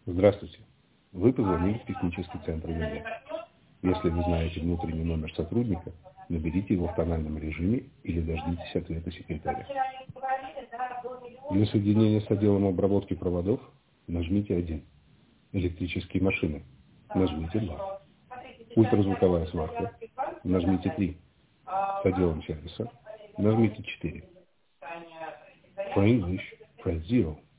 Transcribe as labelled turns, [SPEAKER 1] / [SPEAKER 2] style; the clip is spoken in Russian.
[SPEAKER 1] Здравствуйте. Вы позвонили в технический центр Винго. Если вы знаете внутренний номер сотрудника, наберите его в тональном режиме или дождитесь ответа секретаря. Для соединения с отделом обработки проводов нажмите 1. Электрические машины. Нажмите 2. Ультразвуковая сварка. Нажмите 3. С отделом сервиса. Нажмите 4. For English, press 0.